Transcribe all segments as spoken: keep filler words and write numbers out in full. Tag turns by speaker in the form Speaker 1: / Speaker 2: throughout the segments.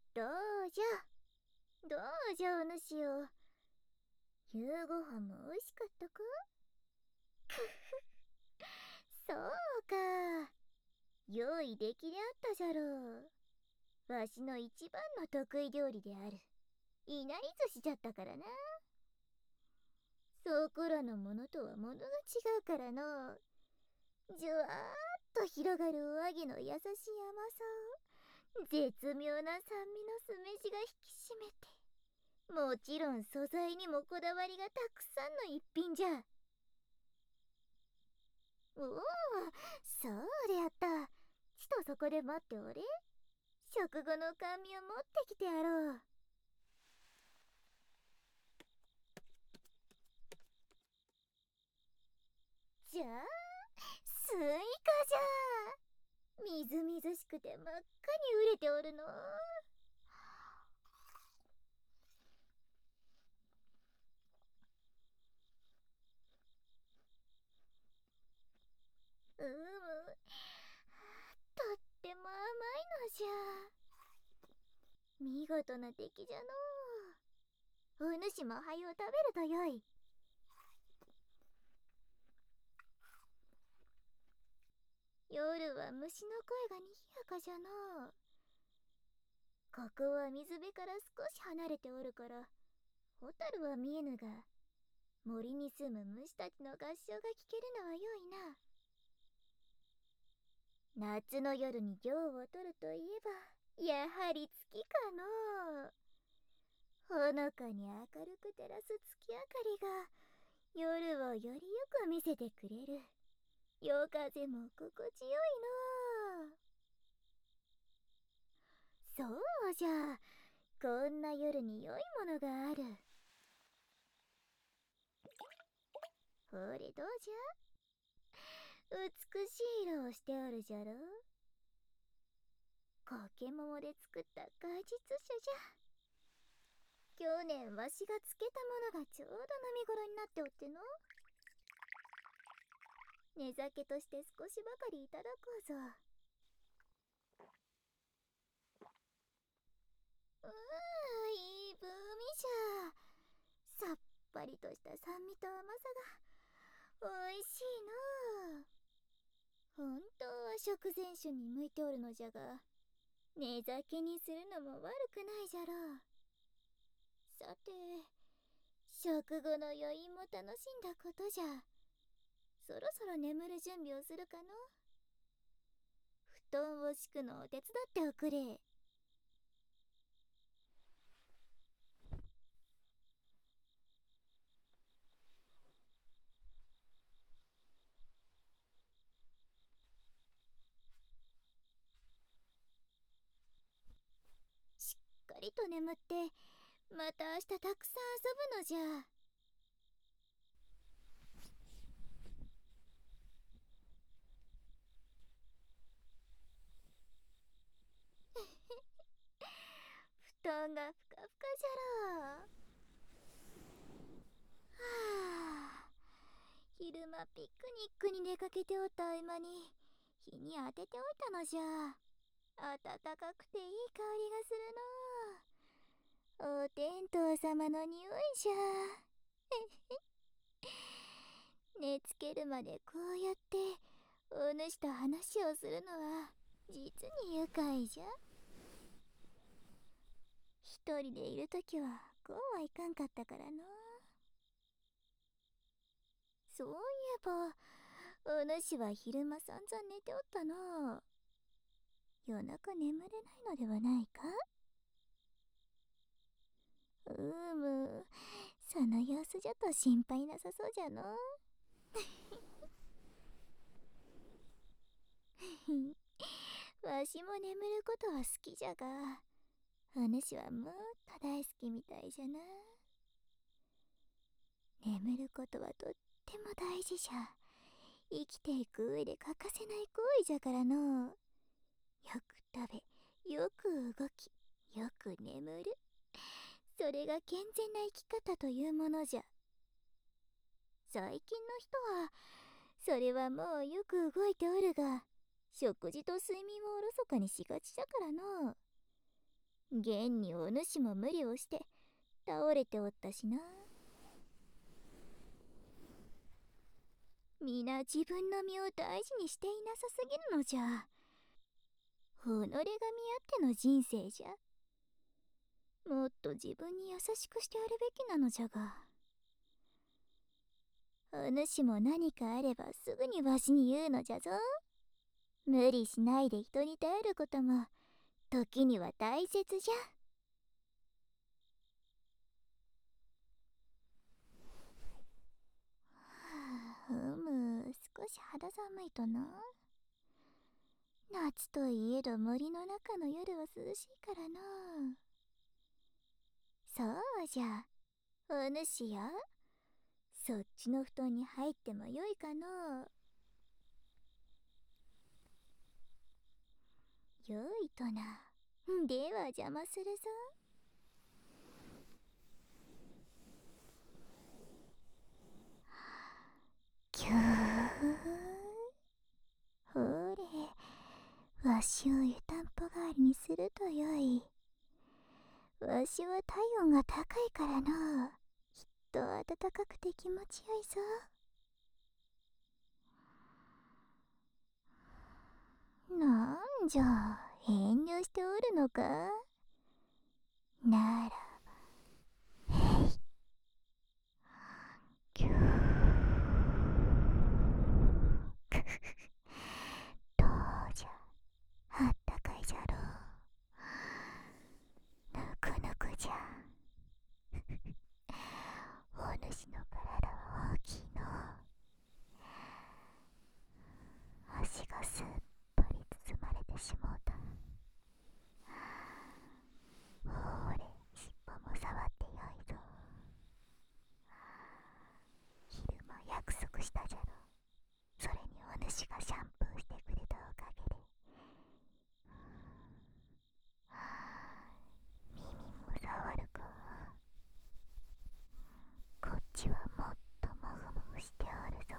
Speaker 1: どうじゃどうじゃお主よ。夕ご飯も美味しかったか？そうか。用意できりゃったじゃろう。わしの一番の得意料理であるいなり寿司じゃったからな。そこらのものとはものが違うからの。じゅわーっと広がるお揚げの優しい甘さを、絶妙な酸味の酢飯が引き締めて、もちろん素材にもこだわりがたくさんの一品じゃ。おお、そうであった。ちとそこで待っておれ。食後の甘味を持ってきてやろう。じゃあ、スイカじゃ。みずみずしくて真っ赤に熟れておるの。うむ、とっても甘いのじゃ。見事な出来じゃのう。お主もはよ食べるとよい。夜は虫の声がにぎやかじゃのう。ここは水辺から少し離れておるからホタルは見えぬが、森に住む虫たちの合唱が聞けるのはよいな。夏の夜に涼を取るといえばやはり月かのう。ほのかに明るく照らす月明かりが夜をよりよく見せてくれる。夜風も心地よいのう。そうじゃ、こんな夜に良いものがある。ほれどうじゃ、美しい色をしておるじゃろう。コケモモで作った果実酒じゃ。去年わしがつけたものがちょうど飲み頃になっておっての。寝酒として少しばかりいただこうぞ。うー、いい風味じゃ。さっぱりとした酸味と甘さがおいしいのう。本当は食前酒に向いておるのじゃが、寝酒にするのも悪くないじゃろう。さて、食後の余韻も楽しんだことじゃ。そろそろ眠る準備をするかの。布団を敷くのを手伝っておくれ。しっかりと眠ってまた明日たくさん遊ぶのじゃ。布団がふかふかじゃろう。はあ、昼間ピクニックに出かけておった合間に日に当てておいたのじゃ。暖かくていい香りがするのう。お天道様の匂いじゃ。寝つけるまでこうやってお主と話をするのは実に愉快じゃ。一人でいるときはこうはいかんかったからな。そういえばお主は昼間散々寝ておったな。夜中眠れないのではないか？うーむ、その様子じゃと心配なさそうじゃの。わしも眠ることは好きじゃが、お主はもっと大好きみたいじゃな。眠ることはとっても大事じゃ。生きていく上で欠かせない行為じゃからの。よく食べ、よく動き、よく眠る。それが健全な生き方というものじゃ。最近の人はそれはもうよく動いておるが、食事と睡眠をおろそかにしがちじゃからの。 現にお主も無理をして倒れておったしな。皆自分の身を大事にしていなさすぎるのじゃ。己が見合っての人生じゃ。もっと自分に優しくしてやるべきなのじゃが。お主も何かあればすぐにわしに言うのじゃぞ。無理しないで人に頼ることも時には大切じゃ。ふむ、少し肌寒いとな。夏といえど森の中の夜は涼しいからな。そうじゃ、お主や、そっちの布団に入ってもよいかの。よいとな。では邪魔するぞ。きゅー。ほれ、わしを湯たんぽ代わりにするとよい。わしは体温が高いからの。きっと暖かくて気持ちよいぞ。なんじゃ、遠慮しておるのか。ならば、へい。きゅー。どうじゃ、あったかいじゃろう。ぬくぬくじゃ。お主の体は大きいの。足がすっぽり包まれてしもうた。ほれ、尻尾も触ってよいぞ。昼間約束したじゃろ。それにお主がシャンプーしてくれたおかげで耳も触るか。こっちはもっともぐもぐしておるぞ。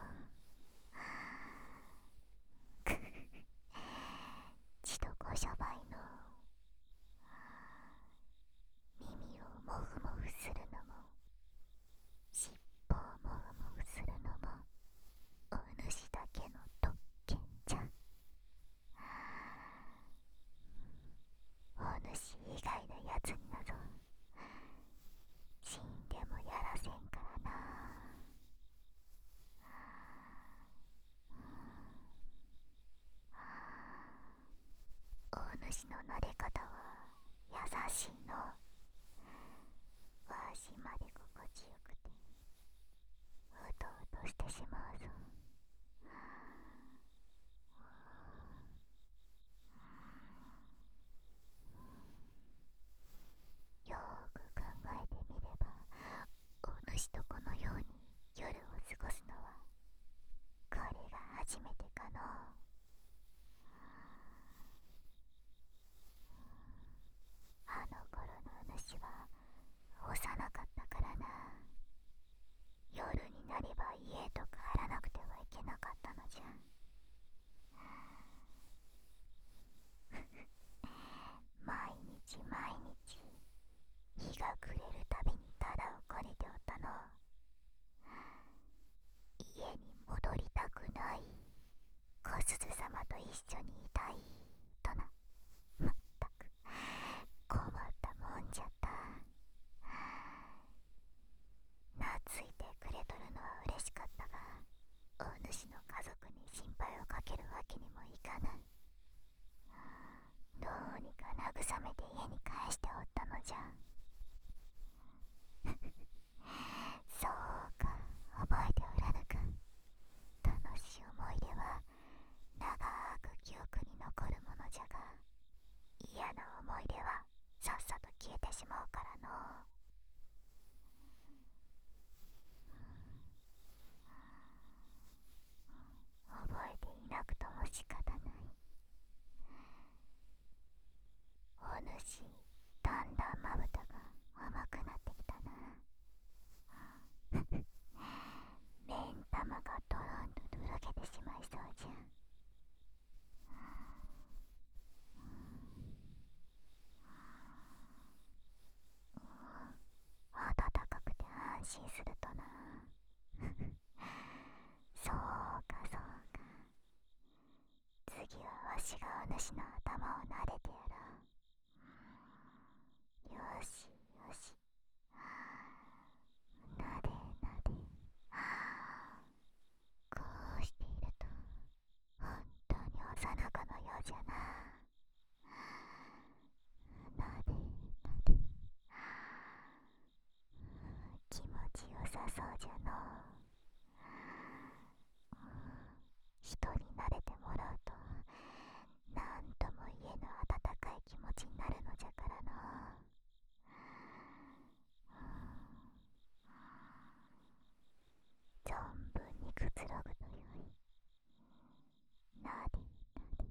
Speaker 1: ちとこしょばいの。耳をもぐもぐするのも尻尾をもぐもぐするのもお主だけの特権じゃ。お主以外のやつになぞ死んでもやらせんからな。お主の撫で方は優しいの。わしまで心地よくてうとうとしてしまうぞ。よーく考えてみればお主とこのように夜を過ごすのはこれが初めてかの。あの頃のお主は幼かったからな。夜になれば家とか張らなくてはいけなかったのじゃ。毎日毎日日が暮れるたびにただをこねておったの。家に戻りたくない、小鈴様と一緒にいたいとな。まったく困ったもんじゃった。懐いてくれとるのは嬉しかったが、お主の家族に心配をかけるわけにもいかぬ。どうにか慰めて家に帰しておったのじゃ。そうか、覚えておらぬか。楽しい思い出は長く記憶に残るものじゃが、嫌な思い出はさっさと消えてしまうからの。覚えていなくとも仕方ない。お主、だんだんまぶたが甘くなってきたな。目ん玉がドロンととろけてしまいそうじゃ。 私の頭を撫でてやろう。よしよし、なでなで。こうしていると本当に幼子のようじゃな。なでなで、気持ちよさそうじゃのう。人になれてもらうとなんとも言えぬ温かい気持ちになるのじゃからの。存分にくつろぐとよい。なでなで、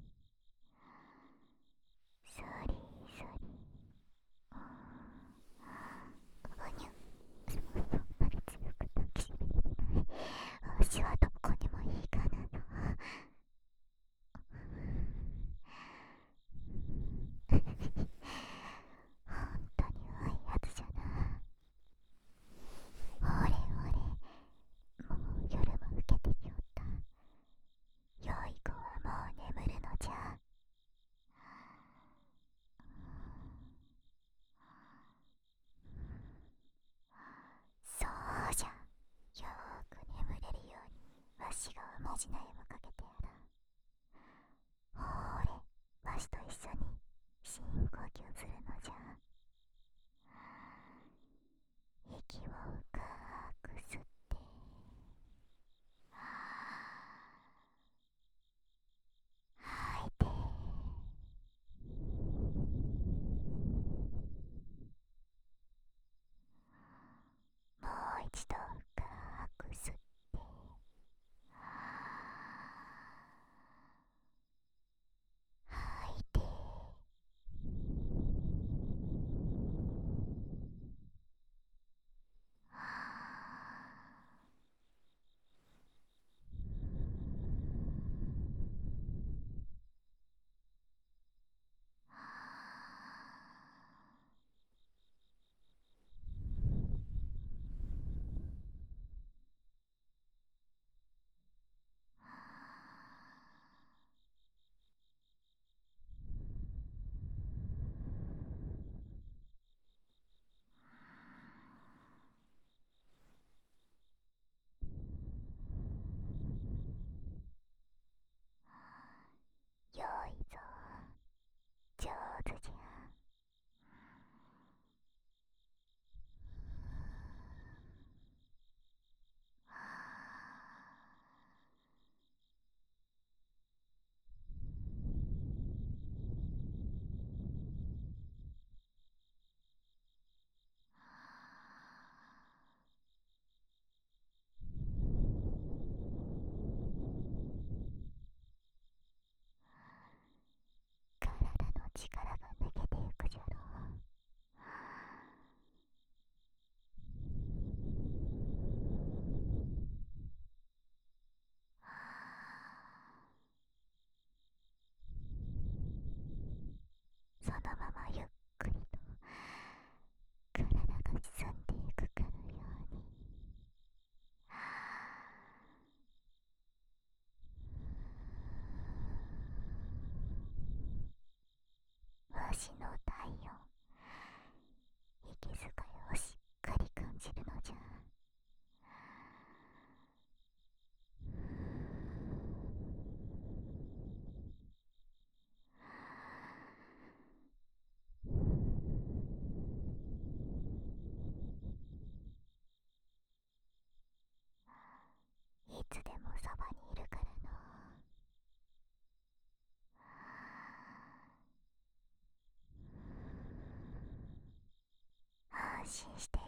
Speaker 1: そりそり、うにゅ。そんなに強く抱きしめられない。わしはどこにもいいかなの。本当に悪いやつじゃな。おれおれ、もう夜も更けてきおった。よい子はもう眠るのじゃ。そうじゃ、よーく眠れるようにわしがおまじないをかけてやろう。ほーれ、わしと一緒に深呼吸するのじゃ。息を深く吸って、吐いて、もう一度深く吸って、吐いて、よいぞ、上手じゃ。体の力が抜けてゆくじゃろう。そのままゆっくりと体が沈んでいくかのように。わしの体温、息遣いをしっかり感じるのじゃ。いつでもそばにいるからの。安心して